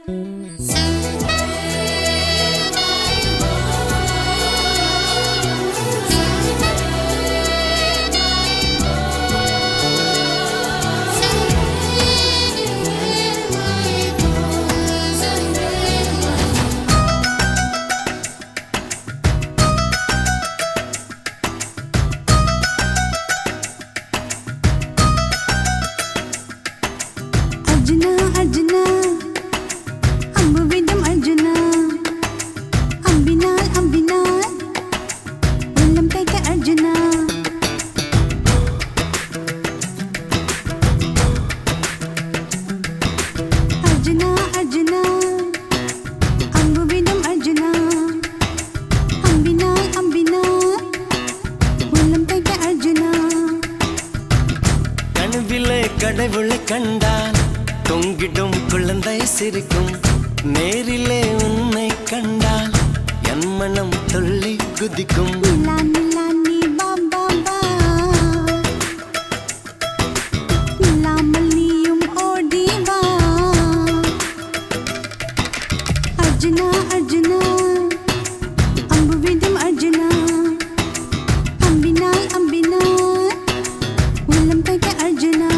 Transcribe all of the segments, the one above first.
கடவுளை கண்டால் தொங்கிடும் குழந்தை சிரிக்கும் நேரிலே உன்னை கண்டால் என் மனம் துள்ளி குதிக்கும் நீயும் ஓடி வா அர்ஜுனா அர்ஜுனா அம்பு விடும் அர்ஜுனா அம்பினால் அம்பினால் உள்ளம் தைக்க அர்ஜுனா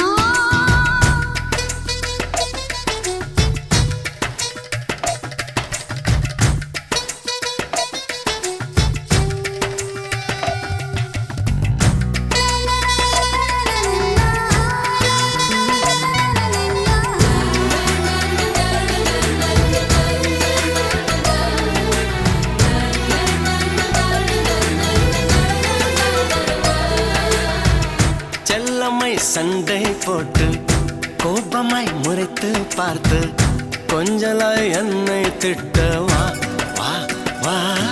செல்லம்மை சண்டை போட்டு கோபமாய் முறைத்து பார்த்து கொஞ்சலாய் என்னை திட்ட வா வா வா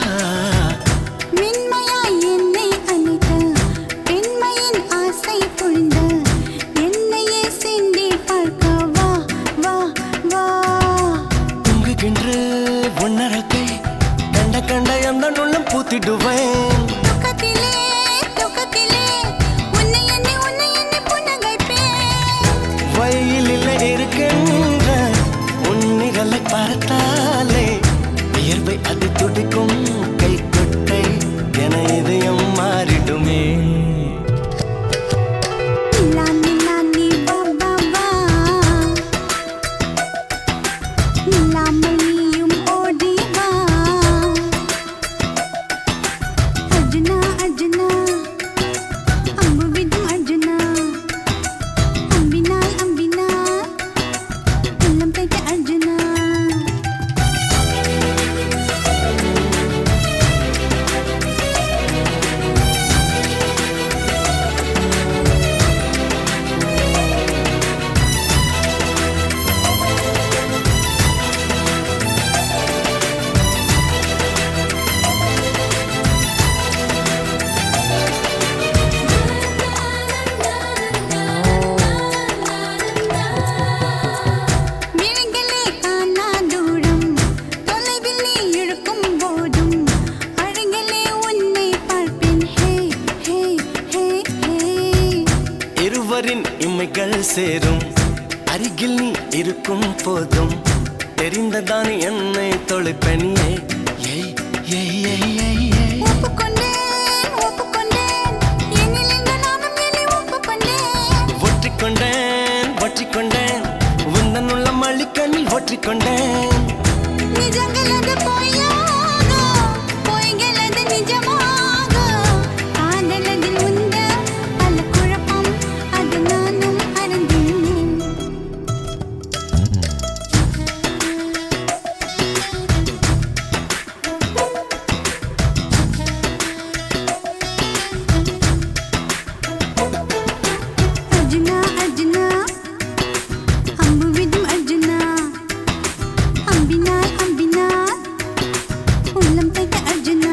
மென்மையாய் என்னை அணைத்த பெண்மையின் ஆசை பொழிந்த என்னையே சிந்தி பார்க்க வா வா வா தூங்குகின்ற உன்னரத்தை கண்ட கண்ட எந்த நுள்ளம் பூத்திடுவேன் வயலில் இருக்கின்ற உன்னிகளை பார்த்தாலே வியர்வை அது துடிக்கும் கை கொட்டை என இதயம் மாறிடுமே நீயும் ஓடி வா அர்ஜுனா அர்ஜுனா அம்பு விடும் அர்ஜுனா அம்பினால் அம்பினால் உள்ளம் தைக்க அர்ஜுனா இருவரின் இமைகள் சேரும் அருகில் நீ இருக்கும் போதும் தெரிந்ததான் என்னை தொலைப்பனியே ஏய் ஏய் ஏய் ஏய் ஏய் ஒப்புக்கொண்டேன் ஒப்புக்கொண்டேன் என்னில் இந்த நானும் என்னை ஒப்புக்கொண்டேன் ஒற்றிக்கொண்டேன் உந்தன் உள்ள மல்லிக்கண்ணில் ஒற்றிக்கொண்டேன் நிஜங்கள் அது பொய்யாக பொய்கள் அது நிஜமாக காதலதில் உந்த பல குழப்பம் அது நானும் அறிந்தேன் அர்ஜுனா அர்ஜுனா அம்பு விடும் அர்ஜுனா அம்பினால் அம்பினால் உள்ளம் தைக்க அர்ஜுனா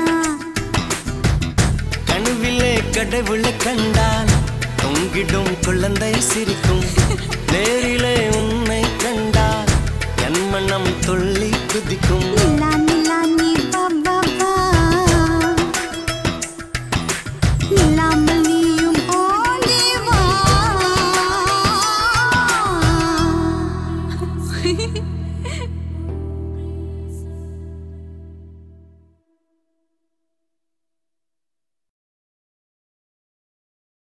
கனவிலே கடவுளை கண்டால் தொங்கிடும் குழந்தை சிரிக்கும் நேரிலே உன்னை கண்டால் என் மனம் துள்ளி குதிக்கும் நீ வா வா வா நில்லாமல் நீயும் ஓடி வா